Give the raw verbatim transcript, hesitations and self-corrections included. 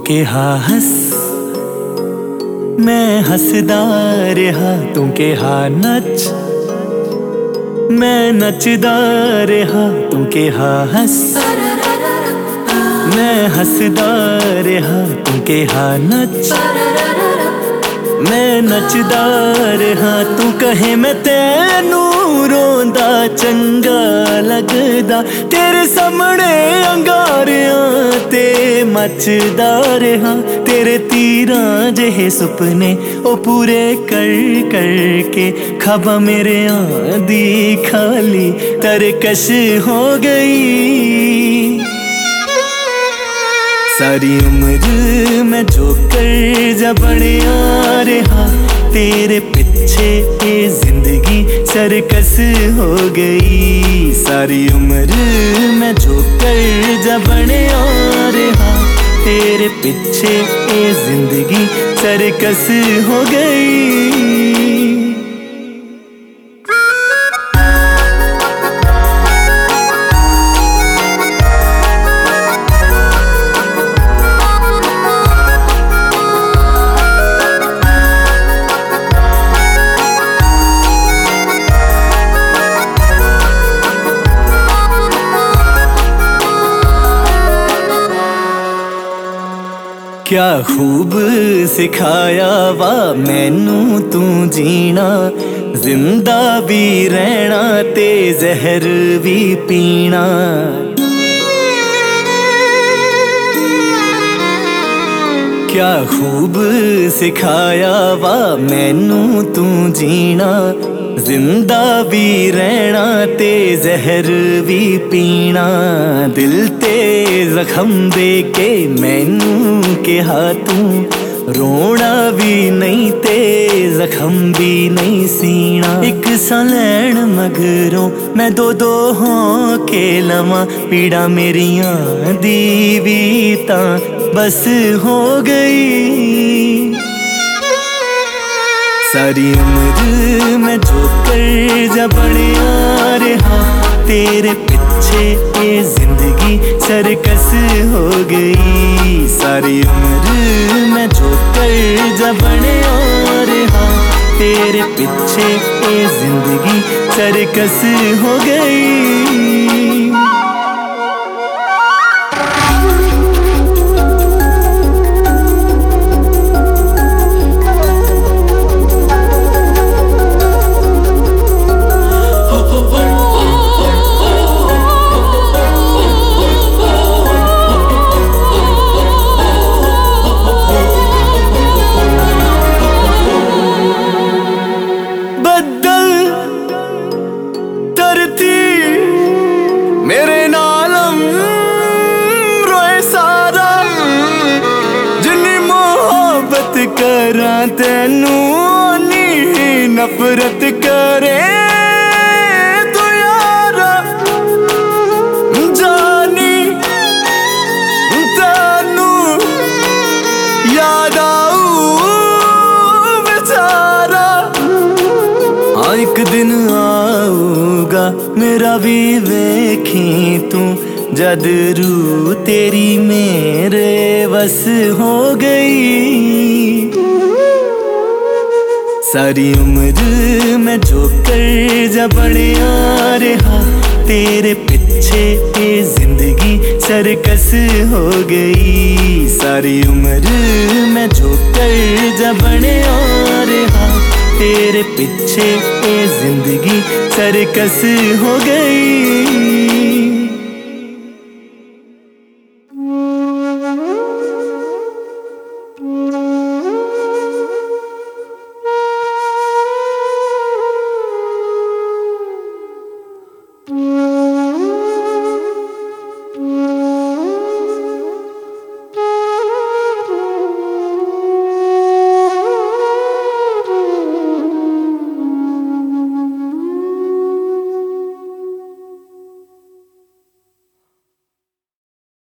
के हा हस मैं हसदा रहा, तू के हा नच मैं नचदा रहा, तू के हा हस मैं हसदा रहा, तू के हा नच मैं नचदा रहा। तू कहे मैं तेनू रोंदा चंगा लगदा, तेरे सामने अंगारियां ते मचदा रहा। तेरे तीरां जेहे सुपने ओ पूरे कर कर के ख्वाबां मेरे आंदी खाली तरकश हो गई। सारी उम्र मैं जोकर जा बनिया रहा, तेरे पीछे ये जिंदगी सरकस हो गई। सारी उम्र मैं जोकर जा बनिया रहा, तेरे पीछे ये जिंदगी सरकस हो गई। क्या खूब सिखाया वा मैनू तू जीना, जिंदा भी रहना ते जहर भी पीना। क्या खूब सिखाया वा मैनू तू जीना, जिंदा भी रहना ते जहर भी पीना। दिल ते जख्म दे के मैनू कहा तू रोना भी नहीं ते जख्म भी नहीं सीना। एक सा लैन मगरों मैं दो दो हों के लवां, पीड़ा मेरियां दी भी तां बस हो गई। सारी उम्र मैं जोकर जा बनिया रहा, तेरे पीछे ये जिंदगी सरकस हो गई। सारी उम्र मैं जोकर जा बनिया रहा, तेरे पीछे ये जिंदगी सरकस हो गई। मेरे नालम रोए सारा, जिन्नी मोहब्बत करा तेनू नी नफरत करे तू यारा। जानी तेनू याद आऊ बेचारा, हाँ एक दिन आऊगा मेरा भी वेखी तू, जद रू तेरी मेरे बस हो गई। सारी उम्र मैं जोकर जा बनिया रहा, तेरे पीछे ये जिंदगी सरकस हो गई। सारी उम्र मैं जोकर जा बनिया रहा, तेरे पीछे ये जिंदगी सरकस हो गई।